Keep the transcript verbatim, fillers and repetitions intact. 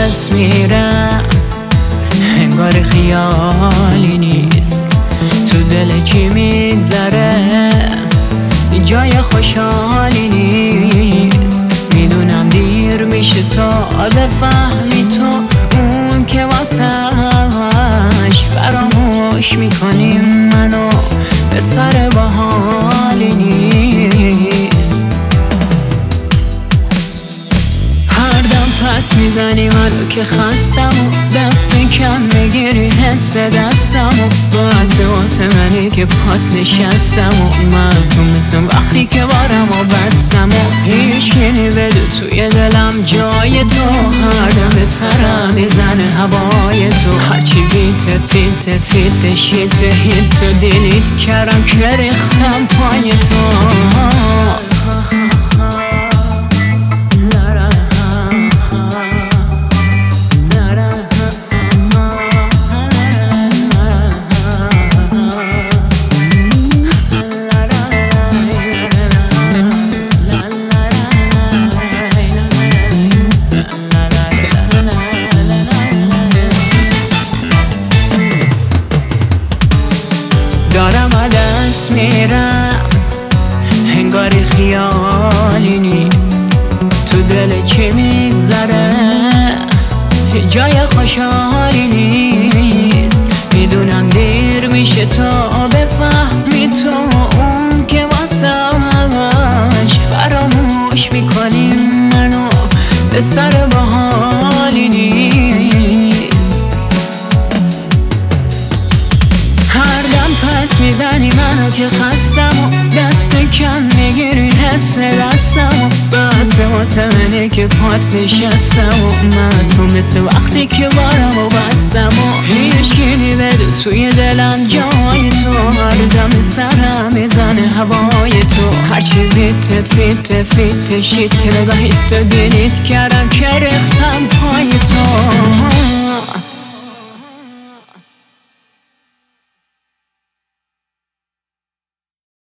دست میرم، انگار خیالی نیست. تو دل کی میگذره جای خوشحالی نیست. میدونم دیر میشه تا بفهمی تو اون که واسش فراموش میکنیم منو به سر باحالی نیست. هر دم پس میزنی منو که خستم و دست کم میگیری حس دستم و واسه واسه منی که پات نشستم و معصوم مثل وقتی که بارم و بستم و هیچ کنی بده توی دلم جای تو. هر دم به سرم میزنه هوای تو، هرچی بیت فیت فیت شیت هیت و دیلیت کردم که ریختم پای تو. دارم دست میرم، انگاری خیالی نیست. تو دل چی میگذره جای خوشحالی نیست. میدونم دیر میشه تا بفهمی تو اون که واسش فراموش میکنی منو به سر باحالی نیست. هر دم پس میزنی منو که خستم و دست کم میگیری حس دستم و بسه واسه منی که پات نشستم و معصوم مثل وقتی که بارم و بستم و هیچ کنی بده توی دلم جای تو. هر دم سرم میزنه هوای تو، هرچی بیت بیت فیت شیت نگاهیت دیلیت کردم که ریختم پای تو.